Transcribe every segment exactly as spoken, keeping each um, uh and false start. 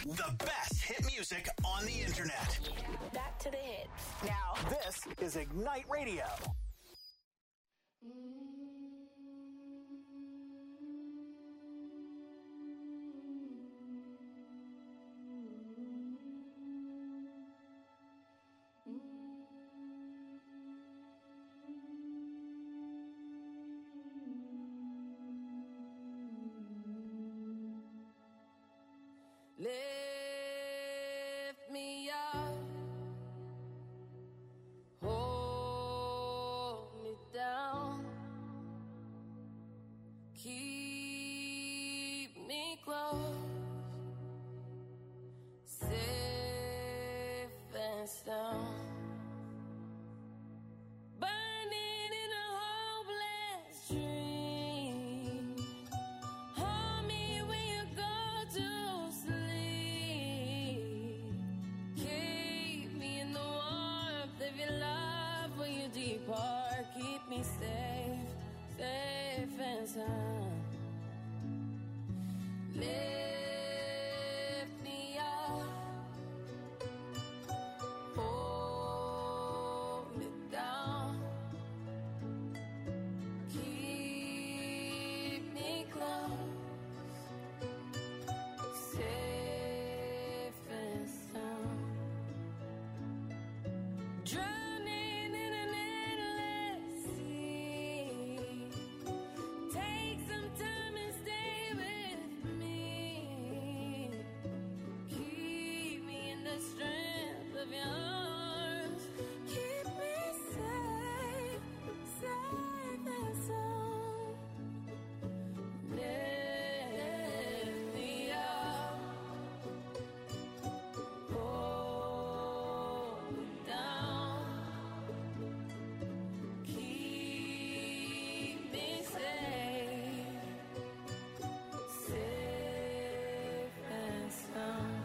The best hit music on the internet. Back to the hits. Now, this is Ignite Radio. Lift me up, hold me down, keep me close, safe and sound. Burning in a hopeless dream. Hold me when you go to sleep. Keep me in the warmth of your love when you depart. Keep me safe, safe and sound. Lift me up, hold me down, keep me close, safe and sound. Drowning in an endless sea. Take some time and stay with me. Keep me in the strength of your arms. Keep me safe, safe and sound. Lift me up, hold me down, keep me safe, safe and sound.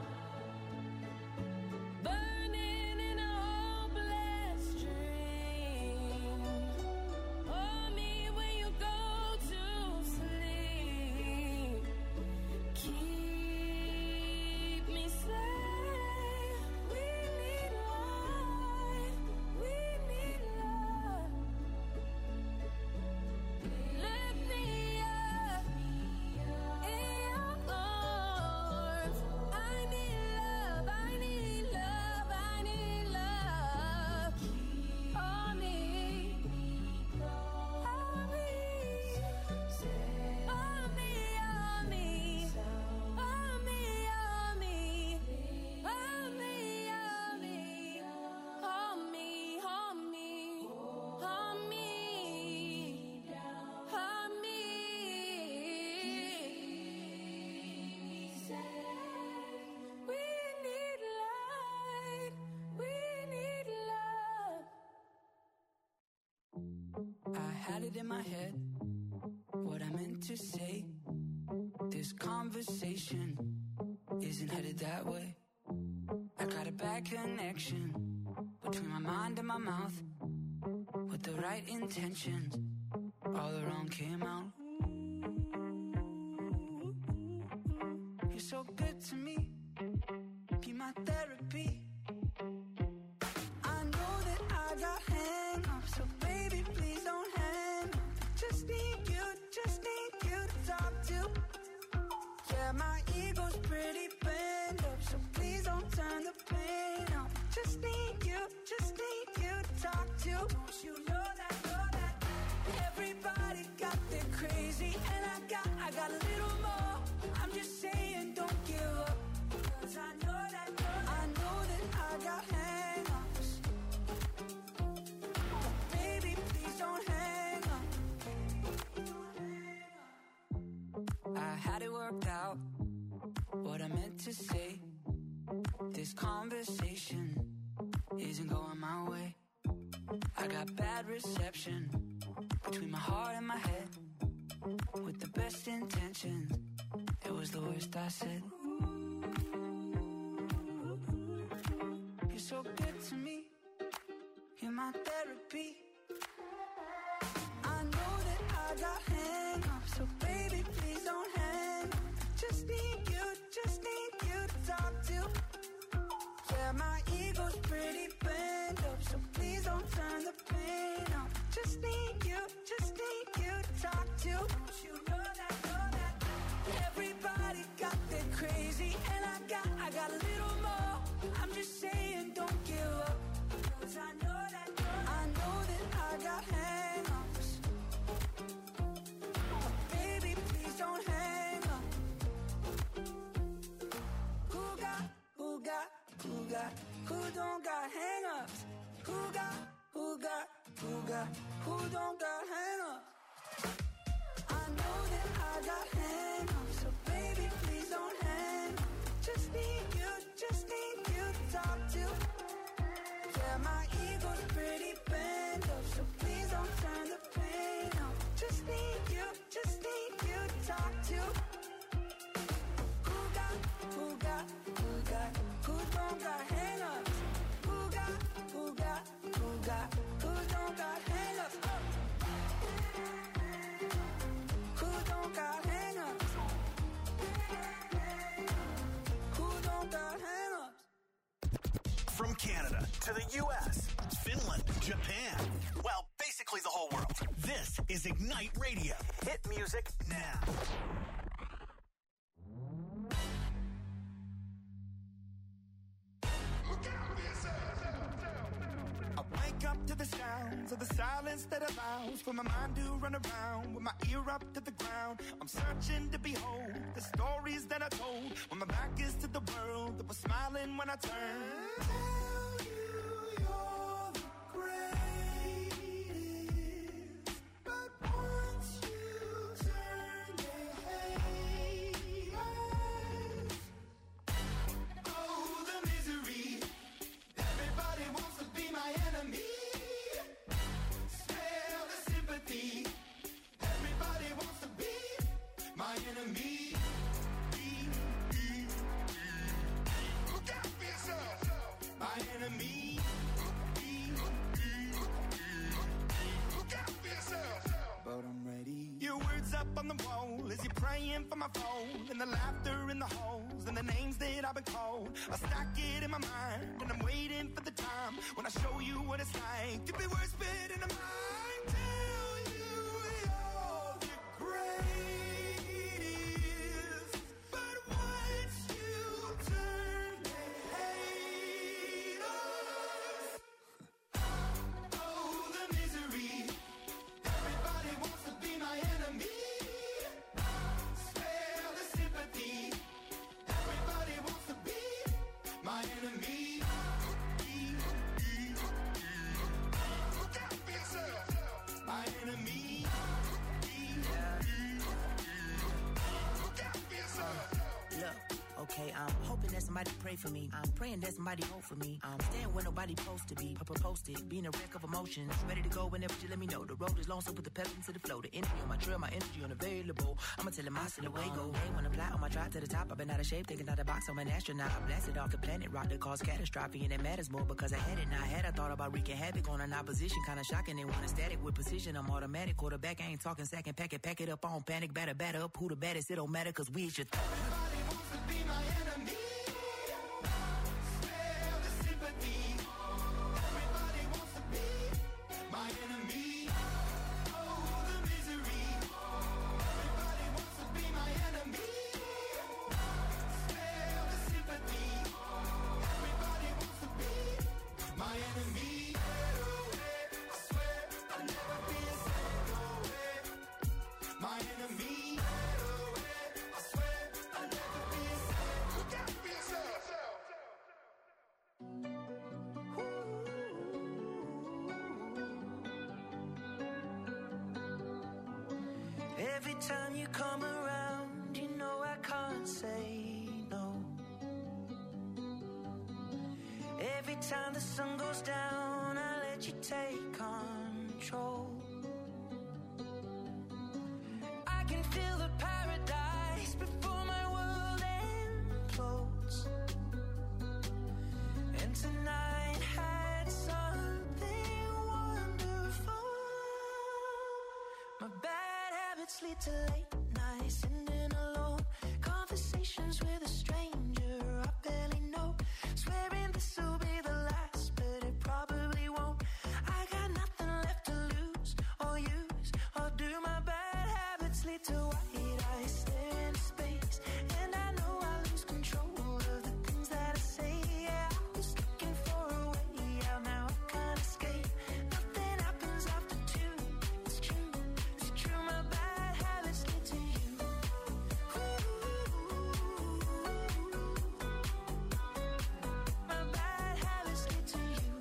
Burning in a hopeless dream. Hold me when you go to sleep. Keep me safe. We need life. We need love. Lift me up in your arms. I need love. I need love. I need love. Hold me. Hold me. Hold me. Hold me. Hold me. Hold me. Hold me. Hold me. Hold me. Hold me. Hold me. We need light. We need love. I had it in my head, what I meant to say. This conversation isn't headed that way. I got a bad connection between my mind and my mouth. With the right intentions, all the wrong came out. You're so good to me, be my therapy. I know that I got hang-ups, so baby, please don't hang up. Just need you, just need you to talk to. Yeah, my ego's pretty bent up, so please don't turn the pain up. Just need you, just need you to talk to. Don't you know that, know that everybody got their crazy, and I got, I got a little more. I'm just saying, don't give up, 'cause I know that, know that, I know that I got hang-ups. But baby, please don't hang up. I had it worked out, what I meant to say. This conversation isn't going my way. I got bad reception between my heart and my head. With the best intentions, it was the worst I said. You're so good to me, you're my therapy. I know that I got hang-ups, so baby, please don't hang up. Just need you, just need you to Yeah, my ego's pretty bent up, so please don't turn the pain up. Just need you, just need you to talk to. Don't you know that, know that? Everybody got their crazy, and I got, I got a little more. I'm just saying, don't give up, 'cause I know that, I know that I got hang-ups. But baby, please don't hang up. Who got, who got, who got, who don't got hang-ups? Who got, who got, who got, who don't got hang-ups? I know that I got hang-ups, so baby, please don't hang up. Just need you, just need you to talk to. Yeah, my ego's pretty bent up, so please don't turn the pain up. Just need you, just need you to talk to. Who got, who got, who got, who don't got hang-ups? Who got, who got, who got, who don't got hang-ups? Who don't got hang-ups? Who don't got hang-ups? From Canada to the U S, Finland, Japan. Well, basically the whole world. This is Ignite Radio. Hit music now. I wake up to the sounds of the silence that allows for my mind to run around with my ear up to the ground. I'm searching to behold the stories that I told when my back is to the world that was smiling when I turned. Tell you you're the greatest, but once you turn, they hate us. Oh, the misery. Everybody wants to be my enemy. Smell the sympathy. Everybody wants to be my enemy. Be, be, be. Look out for yourself. My enemy. Be, be, be. Look out for yourself. But I'm ready. Your words up on the wall as you're praying for my phone, and the laughter in the halls and the names that I've been called. I stack it in my mind and I'm waiting for the time when I show you what it's like to be worse fit in a mind. Tell you you're the greatest, but once you turn, they hate us. Oh, the misery. Everybody wants to be my enemy. Spare the sympathy. Everybody wants to be my enemy. Be, be, be. Look out for yourself. My enemy. Be, be, be. Look out for yourself. Look, okay, I'm hoping that somebody pray for me. I'm praying that somebody hope for me. I'm staying where nobody supposed to be. Papa posted, being a wreck of emotions. Ready to go whenever you let me know. The road is long, so put the pedal into the flow. The energy on my trail, my energy unavailable. I'ma tell him I see the way go. Hey, when I fly on my drive to the top, I've been out of shape, thinking out the box. I'm an astronaut. I blasted off the planet, rock that caused catastrophe, and it matters more because I had it. Now I had I thought about wreaking havoc on an opposition, kinda shocking. They want a static with precision. I'm automatic. Quarterback, I ain't talking second. Pack it, pack it up on panic. Batter, batter up. Who the baddest? It don't matter because we is your th- Everybody wants to be my enemy. Spare the sympathy. Everybody wants to be my enemy. Oh, the misery. Everybody wants to be my enemy. Spare the sympathy. Everybody wants to be my enemy. I swear I'll never be a second away. My enemy. I swear I'll never be a second. Look out for yourself. Every time you come around, you know I can't say no. Every time the sun goes down, I let you take control. I can feel the paradise before my world implodes. And tonight had something wonderful. My bad habits lead to late nights, sitting alone. Conversations with a stranger I barely know. Swearing this away. habits lead to white eyes stare into space, and I know I lose control of the things that I say. Yeah, I was looking for a way out, now I can't escape. Nothing happens after two. It's true, it's true. My bad habits lead to you. My bad habits lead to you.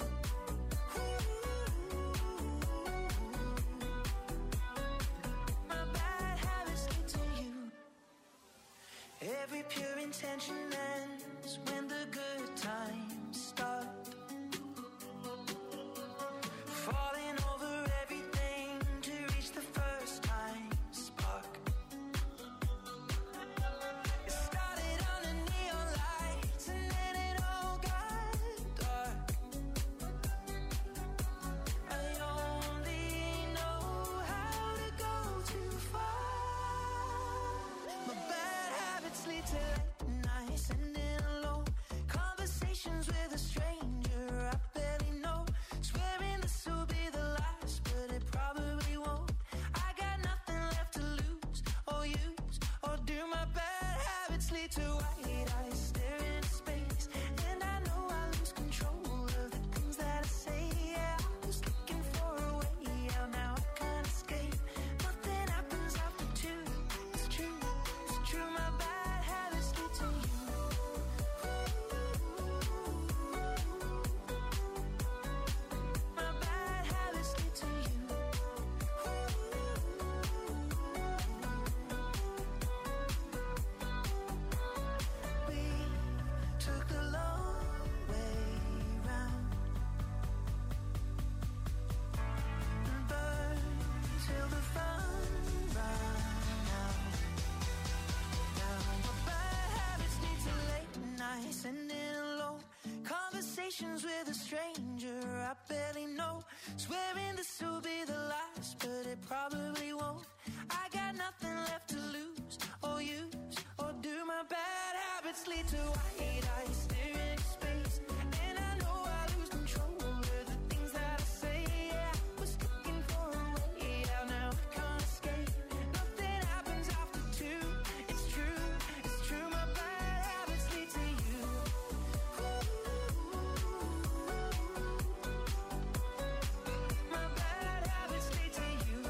My bad habits lead to you. Every pure intention ends when the good times start. Falling over everything to reach the first time spark. It started under neon lights and then it all got dark. I only know how to go too far. My bad habits lead to late nights ending alone. Conversations with a stranger I barely know. Swearing this will be the last, but it probably won't. I got nothing left to lose or use or do. My bad habits lead to white eyes staring into space, and I know I lose control of the things that I say. Yeah, I was looking for a way out, now I can't escape. Nothing happens after two. It's true, it's true. My bad habits lead to you. My bad habits lead to you. We took the long way round and burned till the fun ran out. Now my bad habits lead to late nights ending alone. Conversations with a stranger I barely know. Swearing this will be the last, but it probably won't. I got nothing left to lose or use or do. My bad habits lead to white eyes staring into space, and I know I lose control of the things that I say. Yeah, I was looking for a way out, now I can't escape. Nothing happens after two. It's true, it's true. My bad habits lead to you. My bad habits lead to you.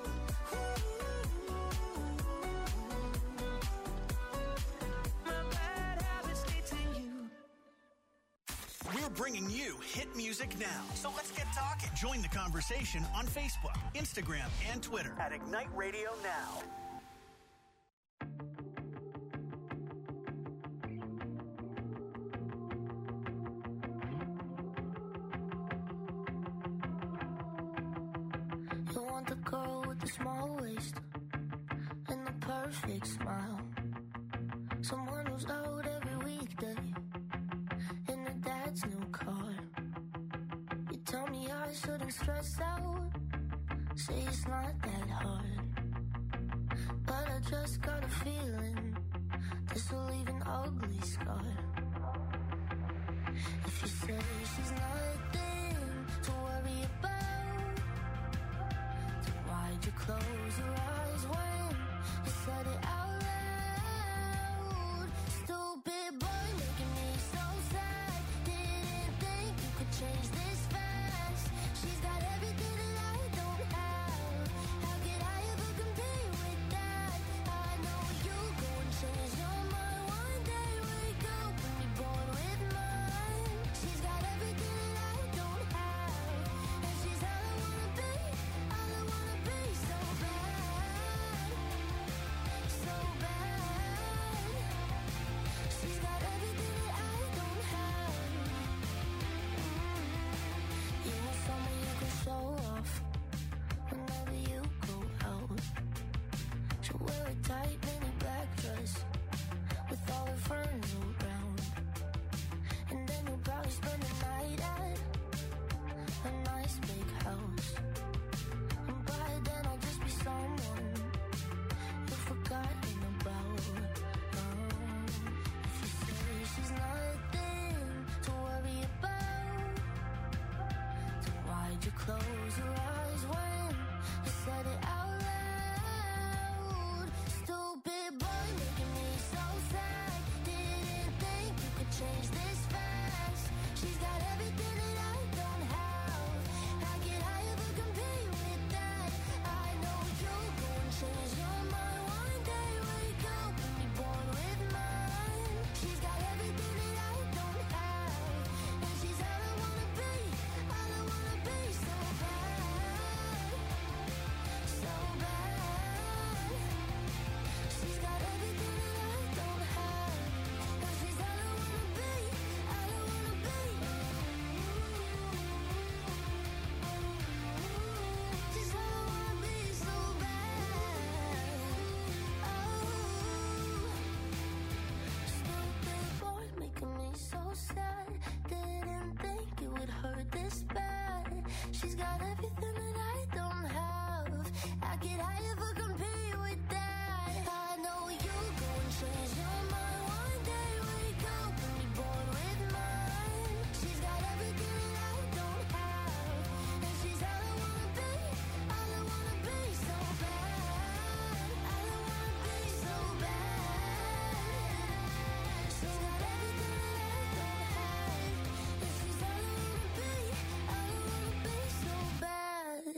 My bad habits lead to you. We're bringing you hit music now. So let's get talking. Join the conversation on Facebook, Instagram, and Twitter at Ignite Radio Now. You want the girl with the small waist and the perfect smile. Someone who's out every weekday in her dad's new car. You tell me I shouldn't stress out, say it's not that hard. But I just got a feeling this will leave an ugly scar. If you say she's nothing to worry about, then why'd you close your eyes when you said it out loud? Stupid boy making me so sad. Didn't think you could change this fast. She's got everything that I don't have. How could I ever compete with that? I know you'll go and change your mind one day. Wake up and be born with mine. She's got everything that I don't have, and she's all I wanna be, all I wanna be. So bad, so bad. She's got everything that I don't have. Mm. You want someone you can show off whenever you go out. She'll wear a tight mini black dress with all her friends around, and then you'll probably spend the night at a nice big house. And by then I'll just be someone you've forgotten about. Um, if you say she's nothing to worry about, then why'd you close your eyes when you said it out loud? could I ever compare with that? I know you go and change your mind one day. Wake up and be born with mine. She's got everything that I don't have, and she's all I wanna be, all I wanna be so bad. All I wanna be so bad. She's got everything that I don't have, and she's all I wanna be, all I wanna be so bad.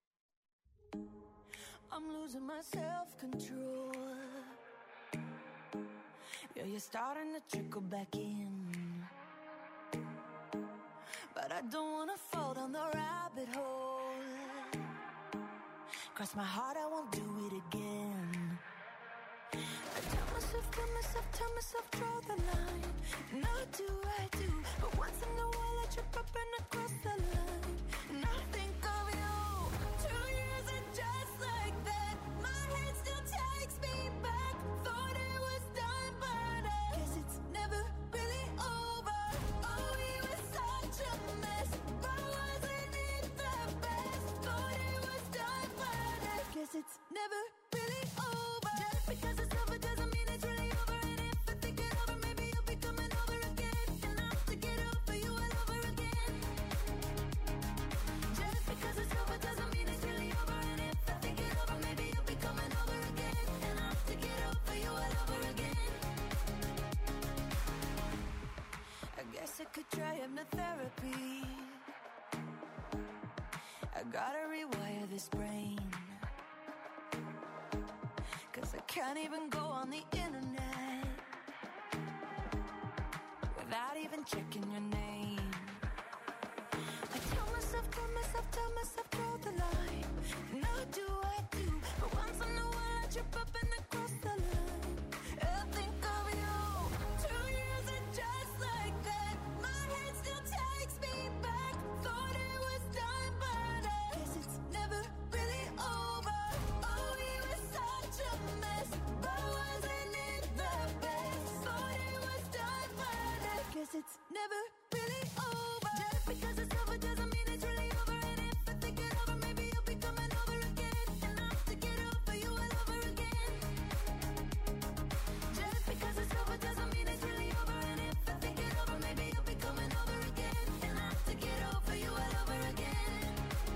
I'm losing my self-control. Yeah, you're starting to trickle back in, but I don't wanna fall down the rabbit hole. Cross my heart, I won't do it again. I tell myself, tell myself, tell myself, draw the line. And I do, I do, but once in a while I trip up and I cross the line. And I think of you. Two years and just like that, my head still takes me back. Thought it was done, but I guess it's never really over. Oh, we were such a mess, but wasn't it the best? Thought it was done, but I guess it's never really over. Just because it's over doesn't mean it's really over. And if I think it over, maybe you'll be coming over again. And I'll have to get over you all over again. Just because it's over doesn't mean it's really over. And if I think it over, maybe you'll be coming over again. And I'll have to get over you all over again. I guess I could try hypnotherapy. I gotta rewire this brain, 'cause I can't even go on the internet without even checking your name. I tell myself, tell myself, tell myself, draw the line. And I do, I do, but once in a while I trip up and I cross the line. I think of you. Two years and just like that, my head still takes me back. Thought it was done, but I guess it's never really over. Oh, we were such a mess, but wasn't it the best? Thought it was done, but I guess it's never really over. Just because it's over doesn't mean it's really over. And if I think it over, maybe you'll be coming over again. And I'll have to get over you all over again. Just because it's over doesn't mean it's really over. And if I think it over, maybe you'll be coming over again. And I'll have to get over you all over again.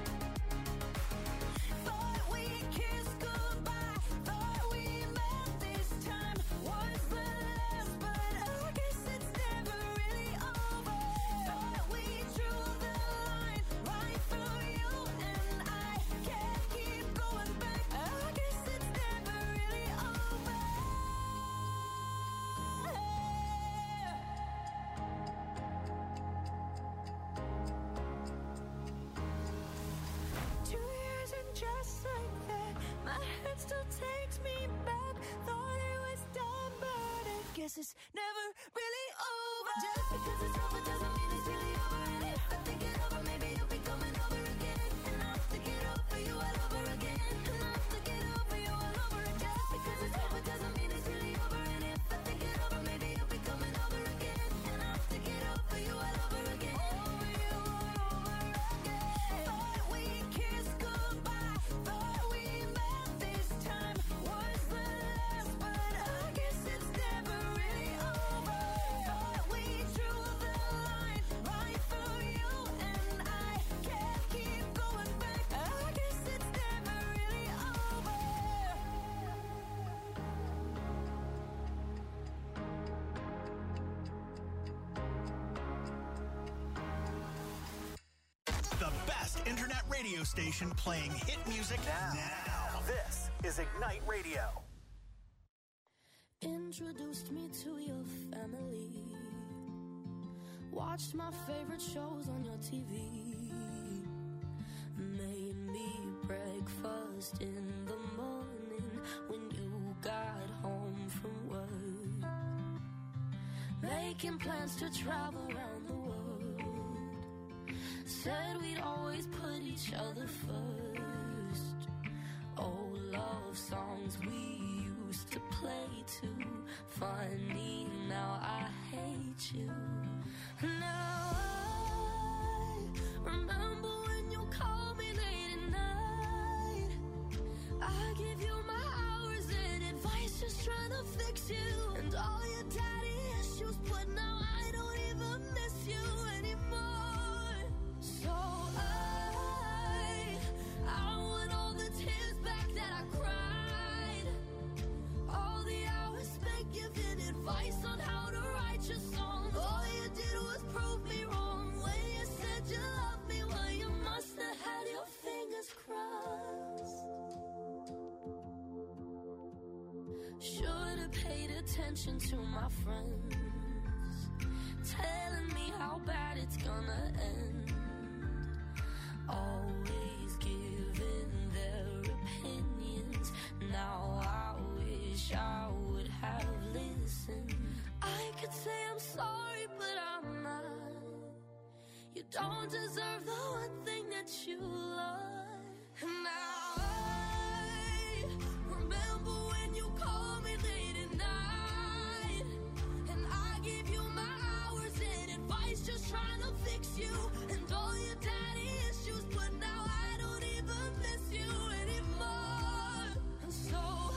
Thought we kissed goodbye, thought we met this time was the last, but I guess it's never really over. Thought we drew the line right through you, and I can't keep going back. I guess it's never really over. Two years and just like that, my head still takes me back. Thought it was done, but I guess it's never really over. Just because it's over doesn't mean it's really over. And if I think it over, maybe you'll be coming over again. And I'll have to get over you all over again. And I'll have to get over you all over again. Just because it's over doesn't mean it's really over. And if I think it over, maybe you'll be coming over again. And I'll have to get over you all over again. Over you all over again. Thought we kissed goodbye, thought we met this time was the last, but I guess it's never really over. Thought we drew the line right through you, and I can't keep going back. I guess it's never really over. The best internet radio station playing hit music now. This is Ignite Radio. Introduced me to your family. Watched my favorite shows on your T V. Made me breakfast in the morning when you got home from work. Making plans to travel around the world. Said we'd always put each other first. Old love songs we used to play too. Funny, now I hate you. Now I remember when you called me late at night. Should've paid attention to my friends, telling me how bad it's gonna end. Always giving their opinions. Now I wish I would have listened. I could say I'm sorry, but I'm not. You don't deserve the one thing that you love. And now I remember when you called me late at night, and I gave you my hours and advice, just trying to fix you and all your daddy issues. But now I don't even miss you anymore. And so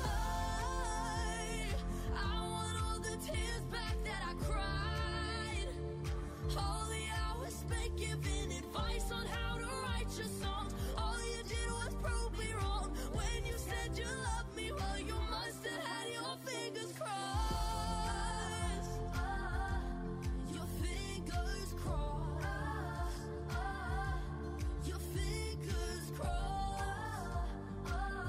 I, I want all the tears back that I cried, all the hours spent giving advice on how to write your songs. All you did was prove me wrong when you said you loved me. Well, you must have had your fingers crossed. Your fingers crossed. Your fingers crossed.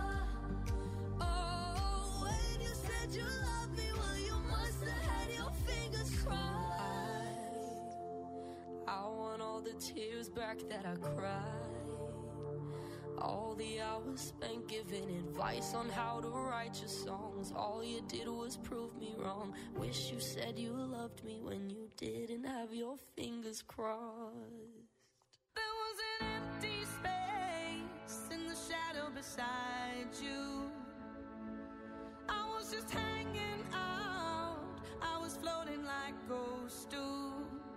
Oh, when you said you loved me, well, you must have had your fingers crossed. I want all the tears back that I cried, all the hours spent giving advice on how to write your songs. All you did was prove me wrong. Wish you said you loved me when you didn't have your fingers crossed. There was an empty space in the shadow beside you. I was just hanging out. I was floating like ghosts do.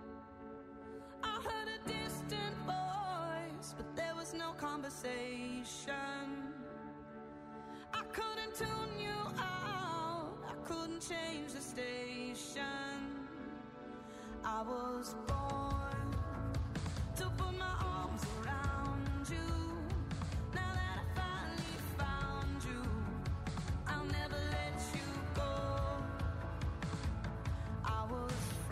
I heard a distant voice, but there was no conversation. I couldn't tune you out. I couldn't change the station. I was born to put my arms around you. Now that I finally found you, I'll never let you go. I was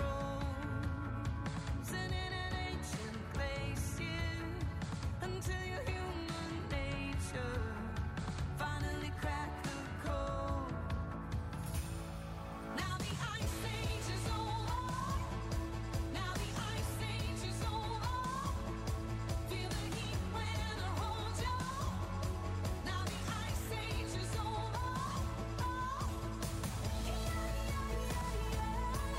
frozen in an ancient glacier until your human nature finally cracked the code. Now the ice age is over. Now the ice age is over. Feel the heat when I hold you. Now the ice age is over. Oh, yeah, yeah, yeah, yeah.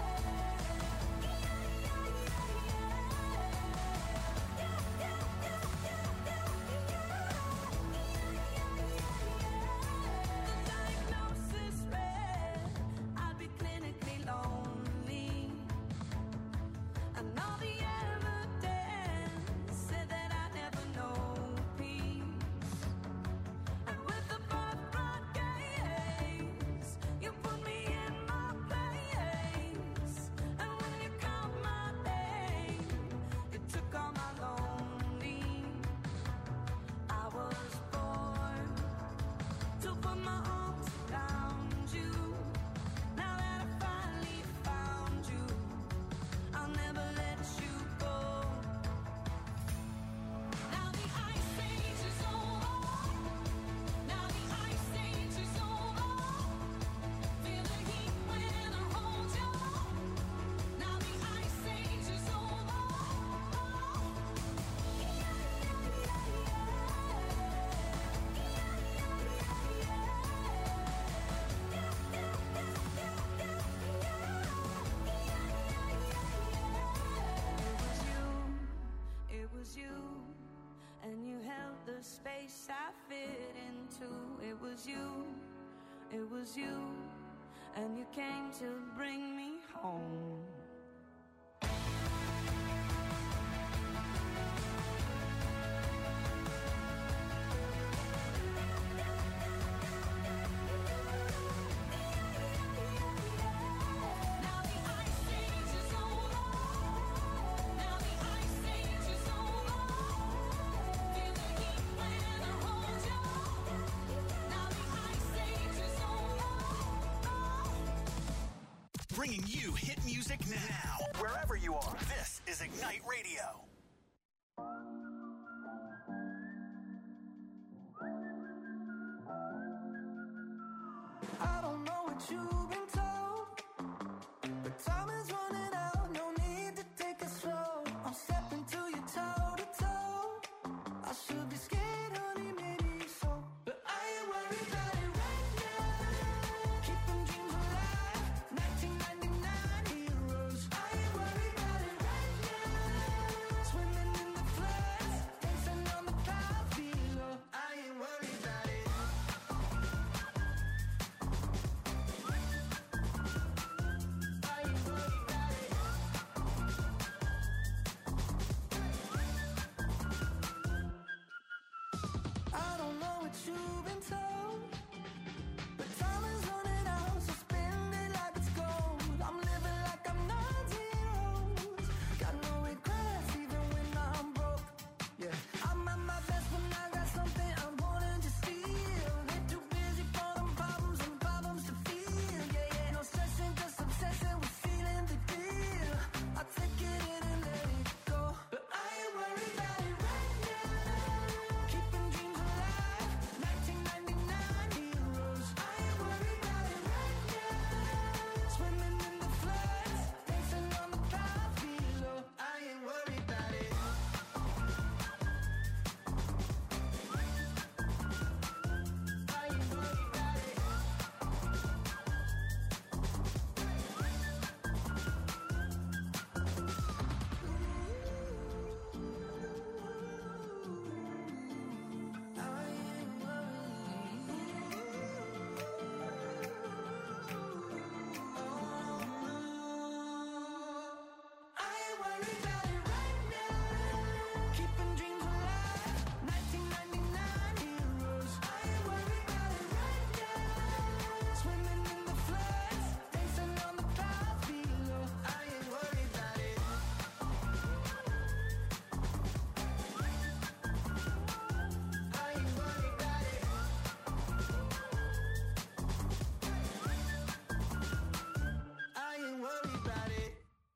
The diagnosis read I'd be clinically lonely, and all the evidence said that I'd never know peace. And with the birth brought gaze, you put me in my place. And when you called my name, it took all my lonely. I was born to put my arms around you. Now that I finally found you, I'll never let you go. Now the ice age is over. Now the ice age is over. Feel the heat when I hold you. Now the ice age is over. Oh, yeah, yeah, yeah, It was you, and you held the space I fit into. It was you, it was you, and you came to bring me home. Now the ice age is over. Now the ice age is over. Feel the heat when I hold you. Now the ice age is over. Bringing you hit music now, wherever you are. This is Ignite Radio. I don't know what what you've been told, but time is running out. No need to take it slow. I'm stepping to you toe to toe. I should be scared, honey, maybe so, but I ain't worried about it right now. Keeping dreams alive, nineteen ninety-nine heroes. I ain't worried about it right now. Swimming in the floods, dancing on the clouds below. I ain't worried about it. I ain't worried about it. I don't know what you've been told, but time is running out, so spend it like it's gold. I'm living like I'm not zeros. Got no regrets even when I'm broke. Yeah, I'm at my best when I got something I wanted to steal. Way too busy for them problems and problems to feel. Yeah, yeah, no stressing, just obsessing with feeling the deal. I take it in and let it go, but I ain't worried about it right now. Keeping dreams alive, nineteen ninety-nine heroes. I ain't worried about it right now. Swimming in the floods, dancing on the clouds below. I ain't worried about it. I ain't worried about it. I ain't I ain't worried about it right now. Keeping dreams alive, nineteen ninety-nine heroes. I ain't worried about it right now. Swimming in the floods, dancing on the clouds below. I ain't worried about it. I ain't worried about it. I ain't worried about it.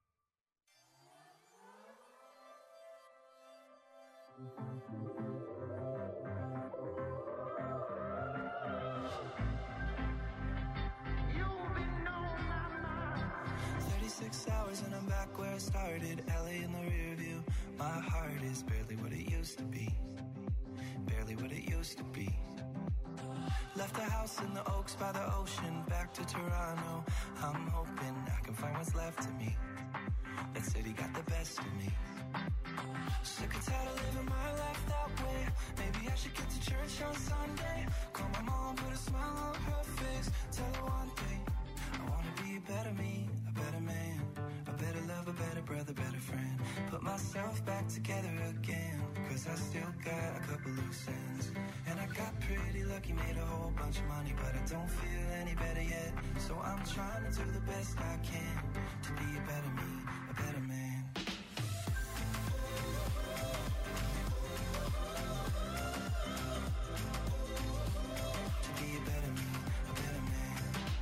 thirty-six hours and I'm back where I started. L A in the rear view. My heart is barely what it used to be. Barely what it used to be. Left the house in the Oaks by the ocean. Back to Toronto. I'm hoping I can find what's left of me. That city got the best of me. Sick and tired of living my life that way. Maybe I should get to church on Sunday. Call my mom, put a smile on her face. Tell her one thing, I wanna be a better me, a better man, a better lover, better brother, better friend. Put myself back together again, cause I still got a couple loose ends. And I got pretty lucky, made a whole bunch of money, but I don't feel any better yet. So I'm trying to do the best I can to be a better me, a better man. To be a better me, a better man.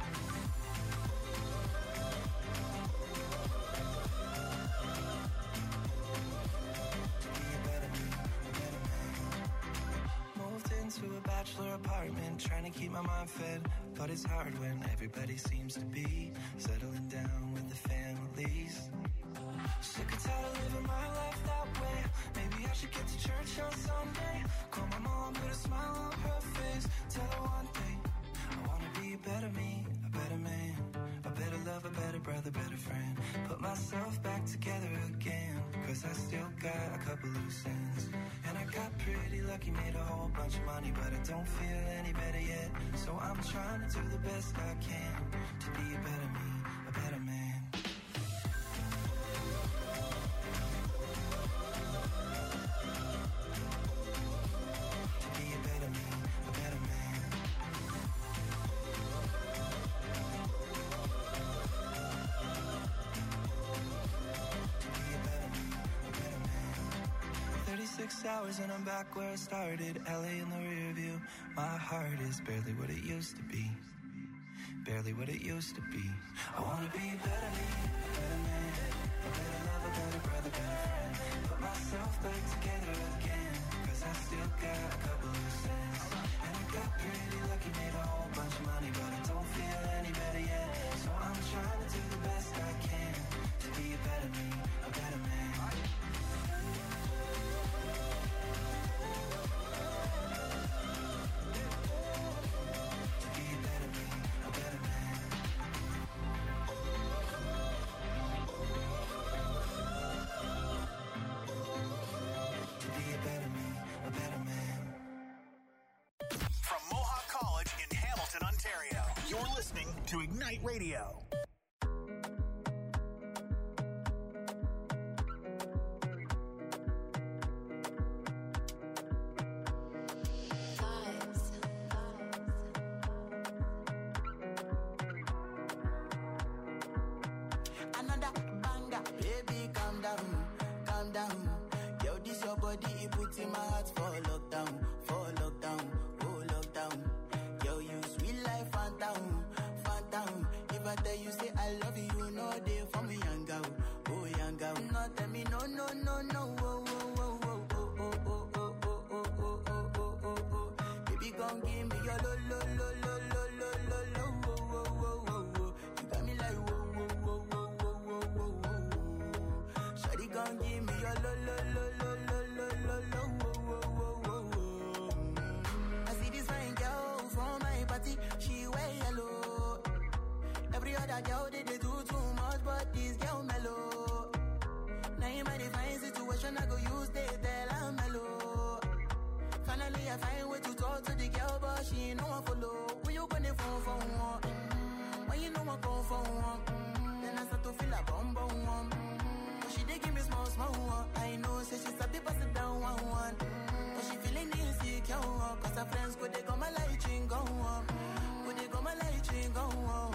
To be a better me, a better man. Moved into a bachelor apartment, trying to keep my mind fed. But it's hard when everybody seems to be settling down with the families. Sick and tired of living my life that way. Maybe I should get to church on Sunday. Call my mom, put a smile on her face. Tell her one thing, I wanna be a better me, a better man, a better lover, better brother, better friend. Put myself back together again, cause I still got a couple loose ends. And I got pretty lucky, made a whole bunch of money, but I don't feel any better yet. So I'm trying to do the best I can to be a better me, a better man. To be a better me, a better man. To be a better me, a better man. thirty-six hours and I'm back where I started. L A in the rear view. My heart is barely what it used to be. Barely what it used to be. I wanna be a better me, a better man, a better lover, better brother, better friend. Put myself back together again, cause I still got a couple loose ends. And I got pretty lucky, made a whole bunch of money, but I don't feel any better to Ignite Radio. Another banger, baby, calm down, calm down. Yo, this your body, it puts in my heart for lockdown, for lockdown, oh lockdown. Yo, you sweet life, phantom, phantom. If I tell you say I love you, no day for me, young girl, oh young girl. No tell me no, no, no, no, oh, oh, oh, oh, oh, oh, oh, oh, oh, oh, oh, oh, oh, oh, oh. Baby, gon' give me your lo, lo, lo, lo, lo, lo, lo, lo, oh, oh, oh, oh, oh. You got me like whoa, whoa, whoa, whoa, whoa, whoa, whoa, whoa. Shawty gon' give me your lo, lo, lo, lo, lo, lo, lo, lo, whoa, whoa, whoa, whoa, whoa. I see this fine girl from my party, she wear yellow. Every other girl they, they do too much, but this girl mellow. Now in my divine situation, I go use they tell I'm mellow. Finally I find way to talk to the girl, but she ain't no one follow. Who you gonna phone for one? Mm-hmm. When you know I come for one, mm-hmm. Then I start to feel a bum bum one. Mm-hmm. But she dey give me small small one. I know say she's a bit pass it down one one. Mm-hmm. But she feeling insecure, cause her friends go they come my light ring go on. Go they come my light ring go on.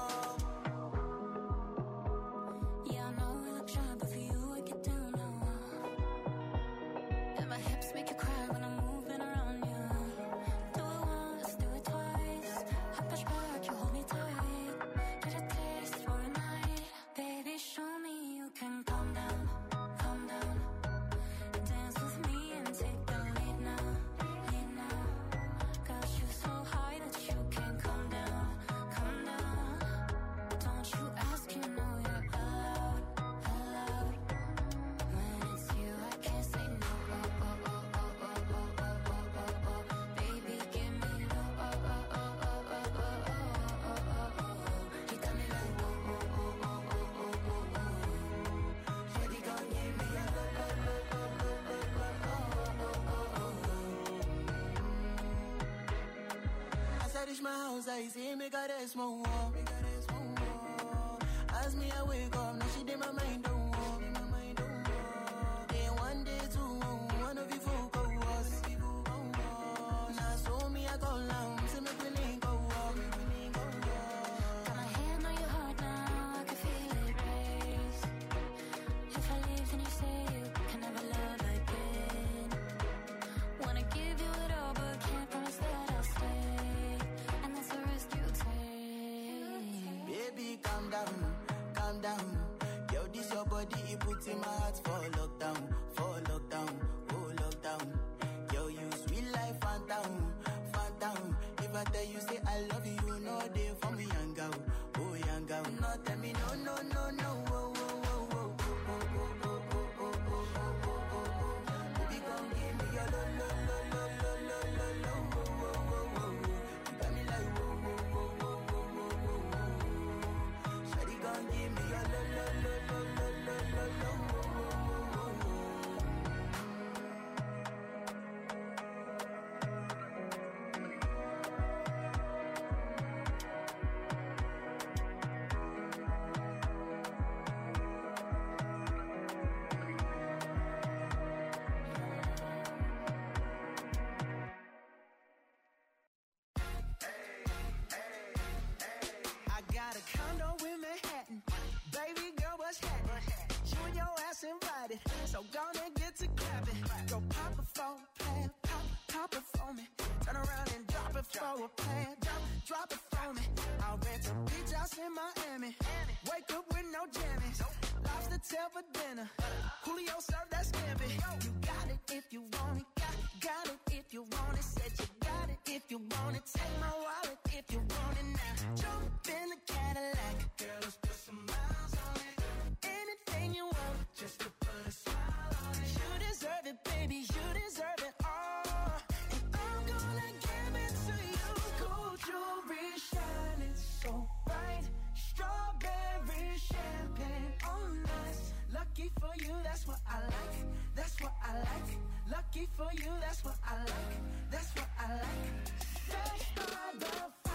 Yeah, I know we look shy, but for you I get down now. And my hips make you cry when I'm moving around you. Do it once, do it twice. I push back, you hold me tight. Get a taste for a night. Baby, show me you can calm down, calm down. Dance with me and take the lead now, lead now. Got you so high that you can't come down, come down. Don't you ask, you know you're allowed, allowed. When it's you, I can't say no. Oh, oh, oh, oh, oh, oh, oh, oh, oh, oh. Baby, give me low. Oh, oh, oh, oh, oh, oh, oh, oh, oh, oh. You got me like whoa, whoa, whoa, whoa, whoa, whoa, whoa, whoa. Shawty gon' give me a low, low, low, low, low, low, low, oh, oh, oh, oh. As I reach my house, I see me got a small wall. Me got a small wall. As me I wake up, now she did my mind don't walk. Then one day two, one of you folk go was. Now so me I go long, see me willing go walk. Got my hand on your heart now, I can feel it race. If I leave, then you say you can never love again. Wanna give you it all, but can't promise that I'll stay. And that's the risk you take. Baby, calm down, calm down. Yo, this your body, it puts in my heart for lockdown, for lockdown, oh lockdown. Yo, you sweet life, phantom, phantom. If I tell you say I love you, no day for me, young girl, oh young girl. No, tell me no, no, no, no, oh, oh, oh, oh, oh, oh, oh, oh, oh, oh, oh, oh, oh. Baby, gon' give me your lo, lo, lo, lo, lo, lo, lo, lo, oh, oh, oh, oh. You got me like whoa, whoa, whoa, whoa, whoa, whoa, whoa, whoa. Shawty gon' give me your lo, lo, lo, lo, lo, lo, lo, lo, oh, oh, oh, oh, oh. I got a condo in Manhattan. Baby girl, what's happening? You and your ass invited. So gonna get to clapping. Go pop it for a plan. Pop, pop it for me. Turn around and drop it for a plan. Drop, drop it for me. I'll rent a beach house in Miami. Wake up with no jammies. Lobster tail for dinner. Julio served that scampi. You got it if you want it. Got, got it if you want it. Said you got it if you want it. Take my wallet if you want it now. Jump in the Cadillac. Girl, let's put some miles on it. Anything you want, just to put a smile on it. You deserve it, baby. You deserve it all. And I'm gonna give it to you. Gold jewelry shining so bright. Strawberry champagne on us. Lucky for you, that's what I like. That's what I like. Lucky for you, that's what I like. That's what I like. Touched by the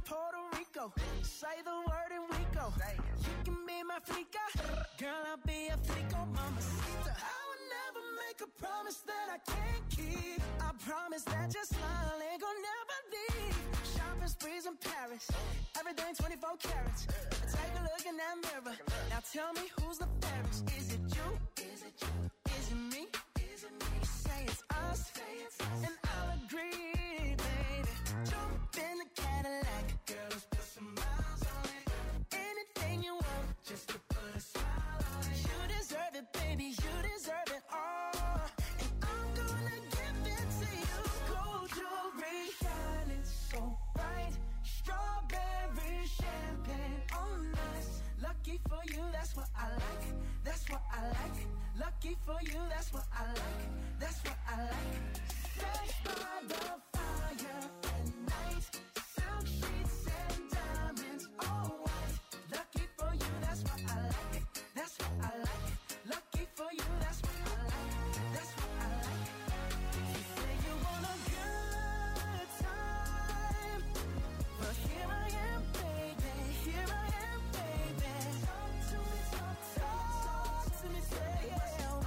Puerto Rico. Say the word and we go. You can be my flica. Girl, I'll be a flico, mamacita. I would never make a promise that I can't keep. I promise that your smile ain't gonna never leave. Shopping sprees in Paris. Everything twenty-four carats. Take a look in that mirror. Now tell me who's the fairest. Is it you? Is it you? Is it me? Is it me? Say it's us. Say it's us. And I'll agree, baby. Jump in the Cadillac. Girl, let's put some miles on it. Anything you want, just to put a smile on it. You deserve it, baby. You deserve it all. And I'm gonna give it to you. Gold jewelry, shining so bright. Strawberry champagne on us. Lucky for you, that's what I like. That's what I like. Lucky for you, that's what I like. That's what I like. Sex by the fire at night. Silk sheets and diamonds, all white. Lucky for you, that's what I like. That's what I like. Lucky for you, that's what I like. That's what I like. You say you want a good time, but here I am, baby. Here I am, baby. Talk to me, talk, talk to me, tell me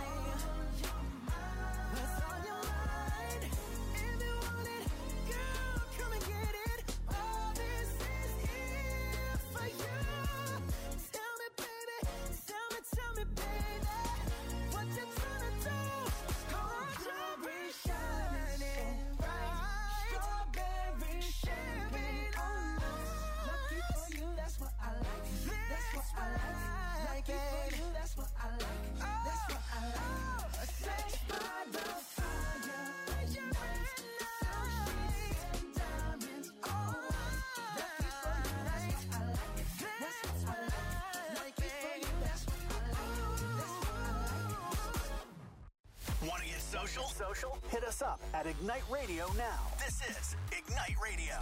what's on your mind. If you want it, girl, come and get it. All this is here for you. Tell me, baby, tell me, tell me, baby, what you tryna do? Gold jewelry shining bright, strawberry champagne on us. Lucky for you, that's what I like. That's what I like. Lucky for you, that's what I like. That's what I like. Sex by the fire, diamonds, all white. Lucky for you, that's what I like. That's what I like. Lucky for you, that's what I like. That's what I like. Want to get social? Social? Hit us up at Ignite Radio now. This is Ignite Radio.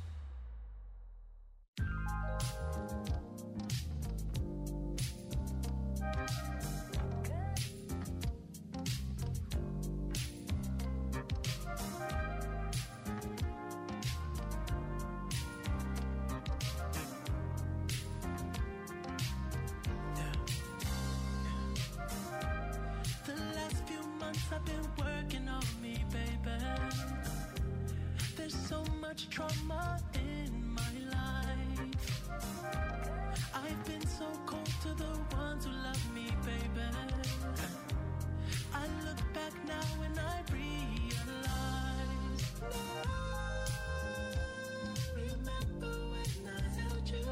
The last few months I've been working on me, baby. There's so much trauma in my life. I've been so cold to the ones who love me, baby. I look back now and I realize. Remember when I held you?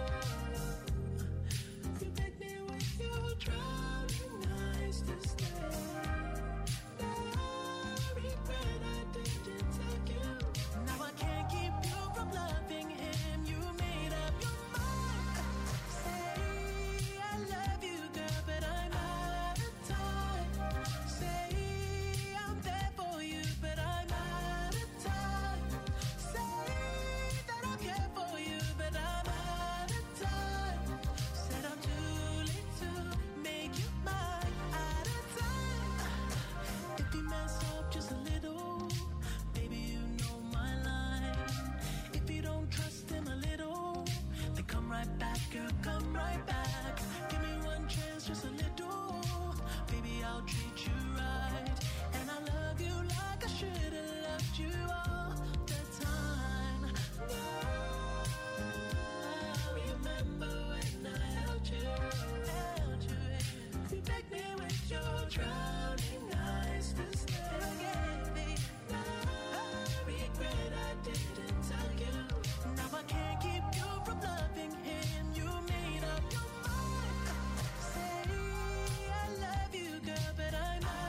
You begged me with your drowning eyes to stay. Now I regret I didn't take you. Now I can't keep you from loving him. You made up your mind. Say I love you, girl, but I'm out of time. Say I'm there for you, but I'm out of time. Say that I care for you, but I'm out of time. Said I'm too late to make you mine. Out of time. If you mess up just a little, baby, you know my line. If you don't trust him a little, then come right back, girl, come right back. Give me one chance, just a little. Baby, I'll treat you right. And I love you like I should have loved you all the time. Now, remember when I held you, held you. You begged me with your drowning eyes to stay. Now I regret I didn't tell you. Now I can't keep you from loving him. You made up your mind. Say I love you, girl, but I'm out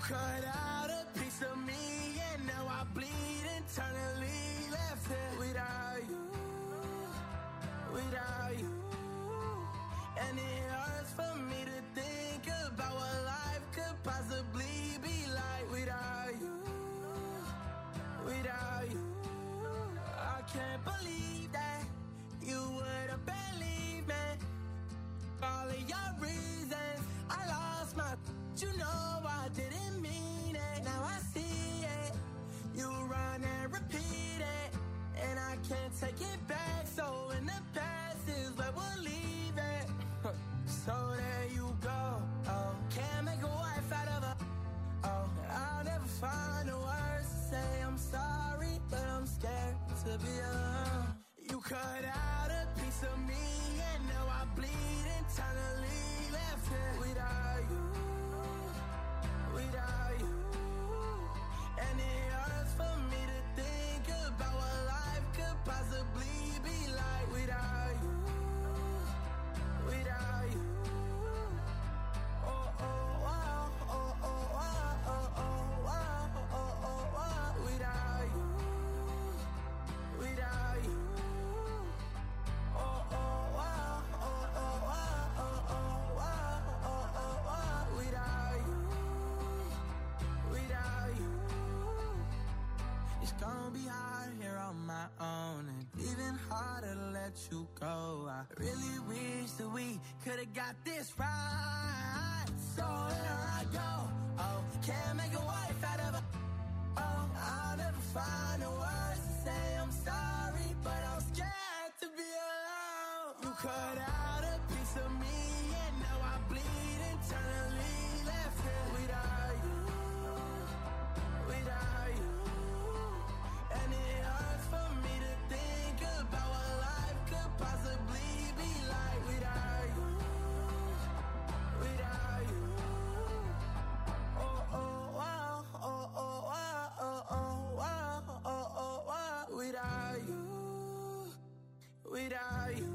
cut out a piece of me, and now I bleed internally. Left here without you, without you. And it hurts for me to think about what life could possibly be like without you, without you. I can't believe that you would have believed me. All of your reasons, I lost my, you know I didn't mean it. Now I see it, you run and repeat it, and I can't take it back. So in the past is where we'll leave it. So there you go. Oh, can't make a wife out of a. Oh, I'll never find the words to say I'm sorry, but I'm scared to be alone. You cut out a piece of me, and now I bleed internally. Left here without you, without you. And it hurts for me to think about what life could possibly be like without you, without you. Oh, oh, wow, oh, oh, wow, oh, oh, wow, oh, oh, wow, without you, without you. Oh, oh, wow, oh, oh, wow, oh, oh, wow, oh, oh, wow, without you, without you. It's gonna be hard here on my own, and even harder to let you go. I really wish that we could've got this right. So here I go. Oh, can't make a wife out of a. Oh, I'll never find the words to say I'm sorry, but I'm scared to be alone. You cut out a piece of me, and now I bleed internally. Left here without you, without you. And it hurts for me to think about what life could possibly be like without you, without you. Oh, oh, wow, oh, oh, wow, oh, oh, wow, oh, oh, wow, without you, without you.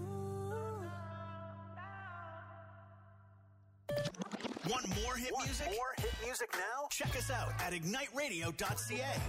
Want more hit Want music? more hit music now? Check us out at ignite radio dot c a.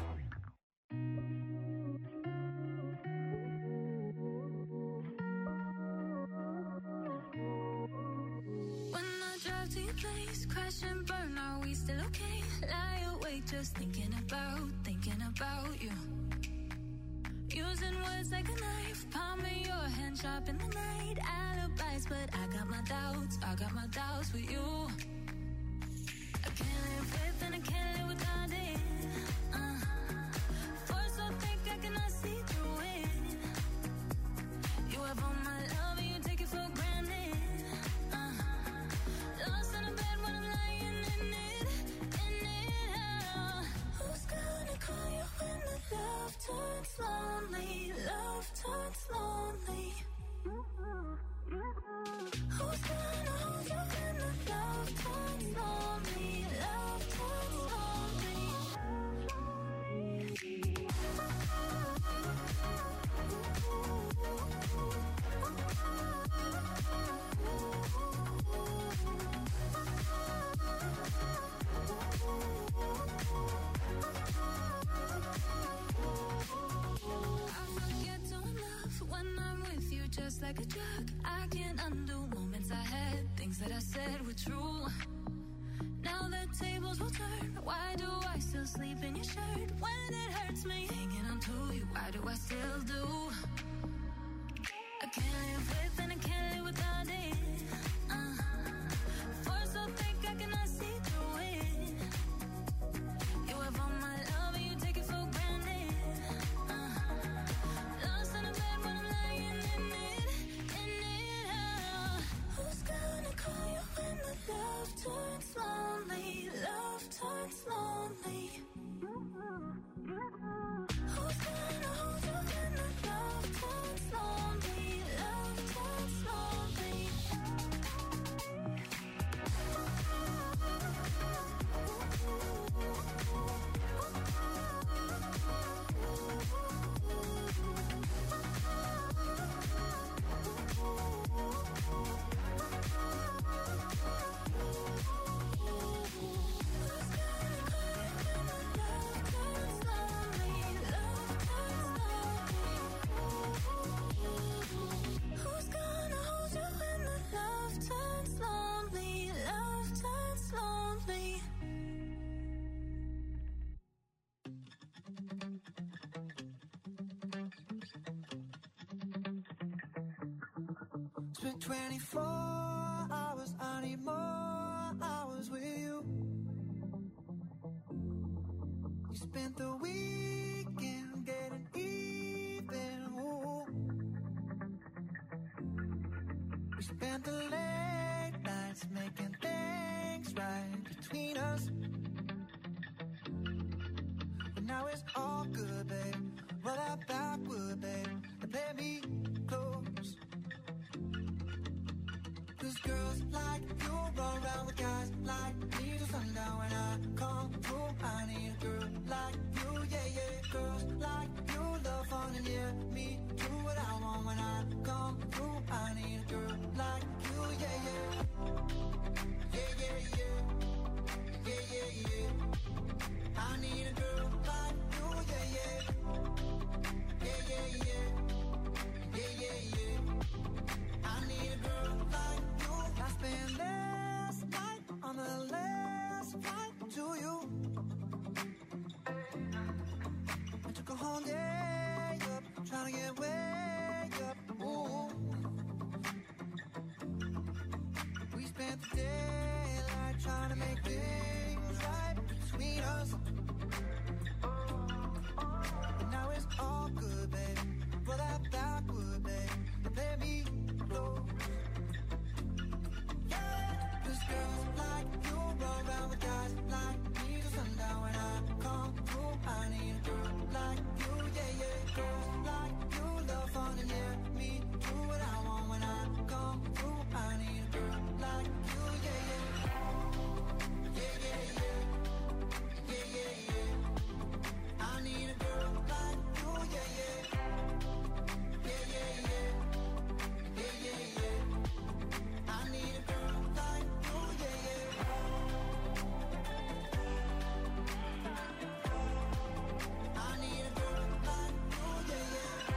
When I drive to your place, crash and burn, are we still okay? Lie awake just thinking about, thinking about you. Using words like a knife, palming your hand sharp in the night. Alibis, but I got my doubts, I got my doubts with you. I can't live with and I can't live without it. Uh, force so thick I cannot see through it. You have all my love and you take it for granted. Uh, lost in a bed when I'm lying in it, in it. Uh, who's gonna call you when the love turns lonely? Love turns lonely. Who's gonna hold you when the love turns lonely? Love turns lonely. I forget to love when I'm with you, just like a drug. I can't undo moments I had, things that I said were true. Now the tables will turn. Why do I still sleep in your shirt when it hurts me? Hanging on to you, why do I still do? I can't live with and I can't live without it. Uh, force so thick I cannot see through it. You have all my love and you take it for granted. Uh, lost in a bed when I'm lying in it, in it. Uh, who's gonna call you when the love turns lonely? Love turns lonely. Who's gonna hold you when the love turns lonely? Love turns lonely. It's been twenty-four hours, I need more hours with you. You spent the weekend getting even, ooh. We spent the late nights making things right between us. But now it's all good, babe. Roll that backward, babe, and play me close. Cause girls like you roll around with guys like me till sundown. When I come through, I need a girl like you, yeah, yeah. Girls like you love fun and yeah, me do what I want. When I come through, I need a girl like you, yeah, yeah. Yeah, yeah, yeah. Yeah, yeah, yeah. I need a girl like you, yeah, yeah. Yeah, yeah, yeah. Yeah, yeah, yeah. I need a girl like you. I spent last night on the last flight to you. I took a whole day up, trying to get way up. Ooh. We spent the daylight trying to make things right between us. But now it's all good, babe. Roll that backward, babe, and play me close. Yeah, 'cause girls like you roll around with guys like me till sundown. When I come through, I need a girl like you, yeah, yeah. Girls like you love fun and yeah, me do what I want. When I come through, I need a girl like you, yeah, yeah. Yeah, yeah, yeah. Yeah, yeah, yeah. I need a girl like you, yeah, yeah. Yeah, yeah, yeah. Yeah, yeah, yeah. I need a girl like you, yeah, yeah. I need a girl like you, yeah,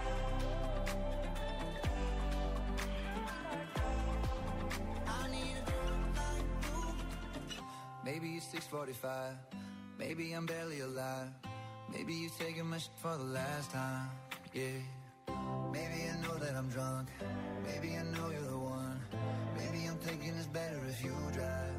yeah. I need a girl like you. Maybe it's six forty-five. Maybe I'm barely alive. Maybe you taking my shit for the last time. Yeah. Maybe I know that I'm drunk. Maybe I know you're the one. Maybe I'm thinking it's better if you drive.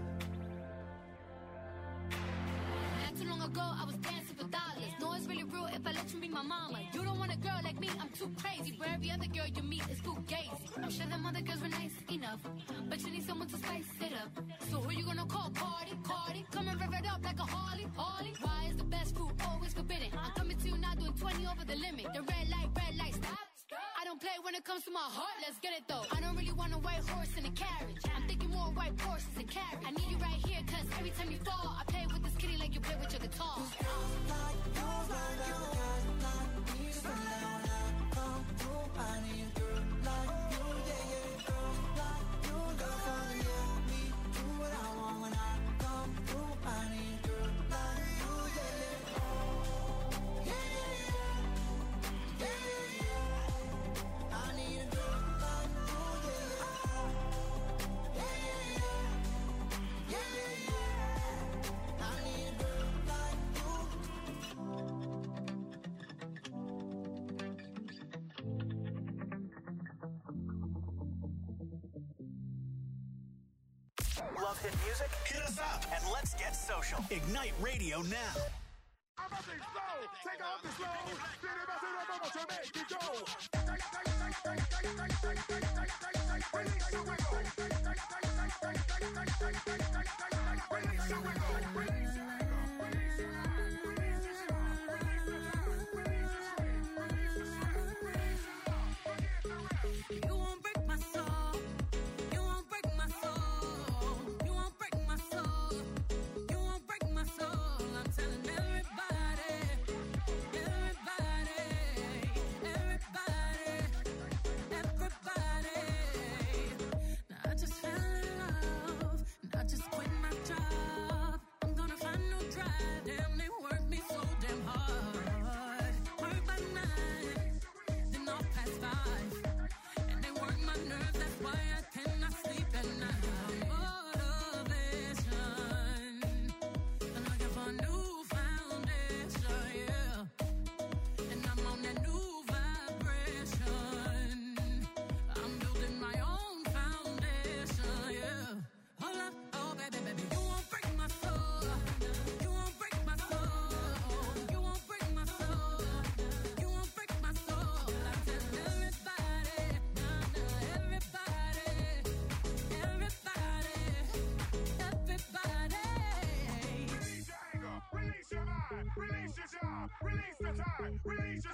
Not too long ago, I was dancing for dollars. No, it's really real if I let you be my mama. You don't want a girl like me, I'm too crazy. For every other girl you meet is too gazy. I'm sure them other girls were nice enough, but you need someone to spice it up. So who you gonna call? Cardi, Cardi. Come and rev it up like a Harley, Harley. Why is the best food always forbidden? I'm coming to you now doing twenty over the limit. The red light, red light, stop. I don't play when it comes to my heart, let's get it though. I don't really want a white horse in a carriage. I'm thinking more white horses and carriage. I need you right here, cause every time you fall, I play with this kitty like you play with your guitar. I need a girl like you, yeah, yeah. Girls like you, love fun and yeah, me do what I want. When I come through, I need a girl like you, yeah, yeah. Yeah, yeah, yeah. Yeah, yeah, yeah. I need a girl like you, yeah, yeah. Yeah, yeah, yeah. Yeah, yeah, yeah. I need a girl like you. Love hit music? Hit us up and let's get social. Ignite Radio now. Take off the slow. To make it go. Release the wiggle. Release the wiggle. You won't break my soul. You won't break my soul. You won't break my soul. You won't break my soul. I'm telling everybody, everybody, everybody, everybody. Now I just fell in love, and I just quit my job. I'm gonna find no drive, damn, they work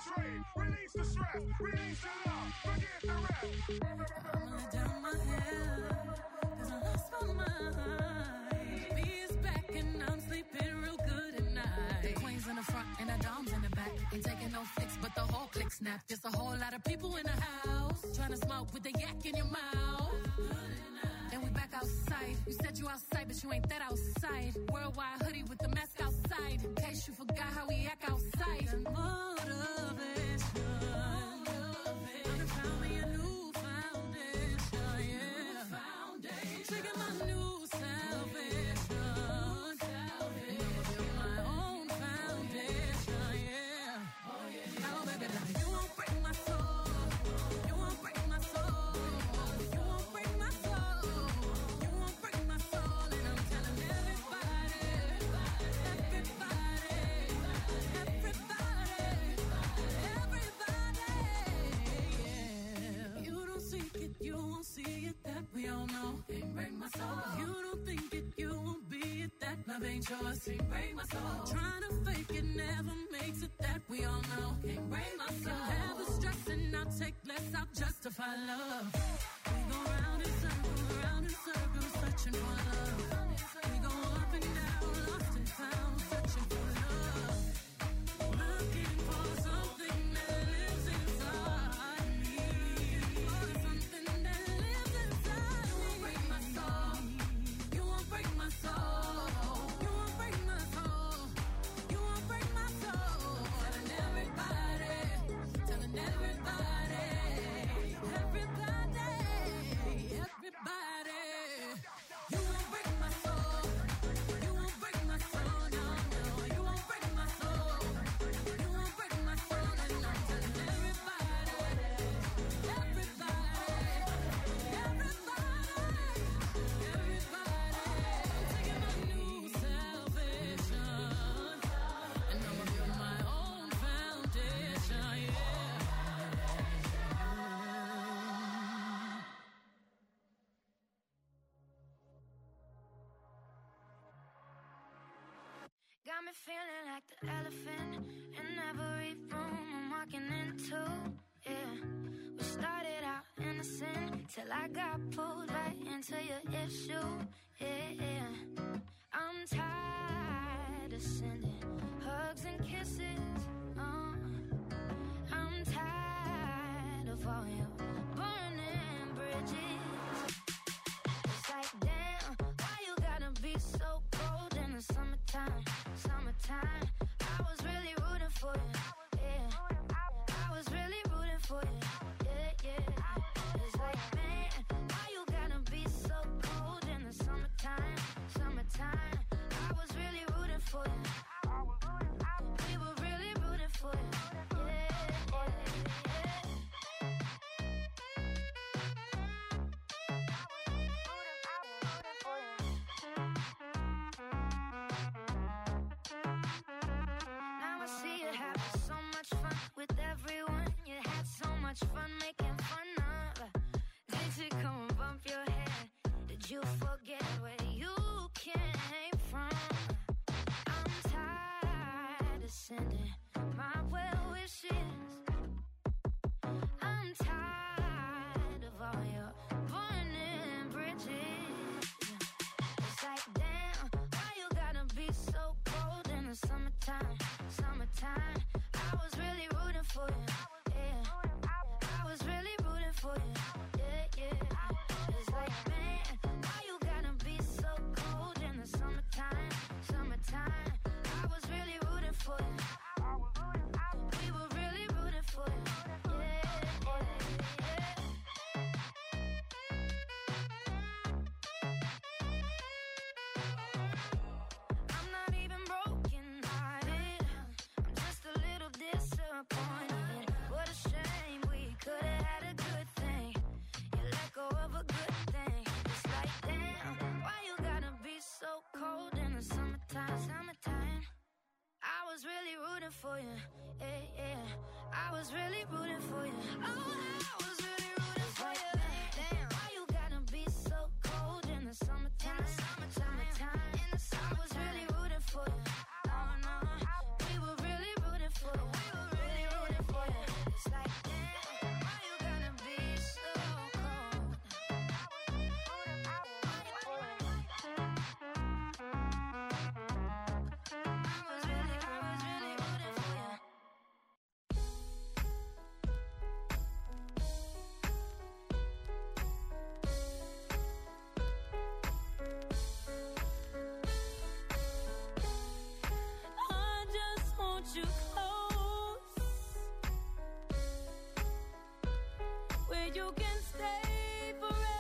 train. Release the stress, release the love, forget the rest. I'ma let down my hair, cause I lost my mind. B is back and I'm sleeping real good at night. The queen's in the front and the dom's in the back. Ain't taking no flicks, but the whole click snap. Just a whole lot of people in the house, trying to smoke with the yak in your mouth. Then we back outside. You said you outside, but you ain't that outside. Worldwide hoodie with the mask outside. In case you forgot how we act outside. And motivation. I found me a new foundation, yeah. Trigger my new salvation. My own foundation, yeah. Oh, baby, now you won't break my soul. You won't break my soul. You won't break my soul. You won't break my soul. And I'm telling everybody, everybody, everybody, everybody, yeah. You don't seek it, you won't see it, that we all know. Can't break my soul. You don't think it, you won't be it, that love ain't yours. Can't break my soul. Trying to fake it never makes it, that we all know. Can't break my soul. Have the stress and I'll take less, I'll justify love. We go round in circles, round in circles, searching for love. We go up and down, lost and found, searching for love. Looking for something that lives inside me. For something that lives inside me. You won't break my soul. You won't break my soul. You won't break my soul. You won't break my soul. Telling everybody, telling everybody, everybody, everybody. You won't break my soul. You won't break my soul. No, no. You won't break my soul. You won't break my soul. And I'm telling everybody, everybody, everybody, everybody. Taking my new salvation, and I'ma build my own foundation, yeah. Got me feeling like the elephant in every room I'm walking into. Yeah, we started out innocent till I got pulled right into your issue. Yeah, yeah. I'm tired of sending hugs and kisses. Uh, I'm tired of all your burning bridges. It's like, damn, why you gotta be so cold in the summertime? Summertime, I was really rooting for you. Yeah, I was really rooting for you. Yeah, yeah. It's like, man, why you gotta be so cold in the summertime? Summertime, I was really rooting for you. We were really rooting for you. Yeah, yeah, Now I see you having so much fun with everyone. You had so much fun making fun of. Did you come and bump your head? Did you forget where you came from? I'm tired of sending my well wishes. I'm tired of all your burning bridges. It's like, damn, why you gotta be so cold in the summertime? Summertime, I was really rooting for you. Yeah, I was really rooting for you. Yeah, yeah. It's like, man, why you gotta be so cold in the summertime? Summertime, I was really rooting for you. We were really rooting for you. Yeah, yeah, yeah. I'm not even broken hearted. I'm just a little disappointed. What a shame, we could have had a good thing. You let go of a good thing. It's like, damn, why you gotta be so cold in the summertime? Summertime, I was really rooting for you. Yeah, yeah, I was really rooting for you. Oh, I was really rooting for you. Damn, why you gotta be so cold in the summertime? Summertime, in the summer, I was really rooting for you. Oh no, we were really rooting for you. We were really rooting for you. can stay forever.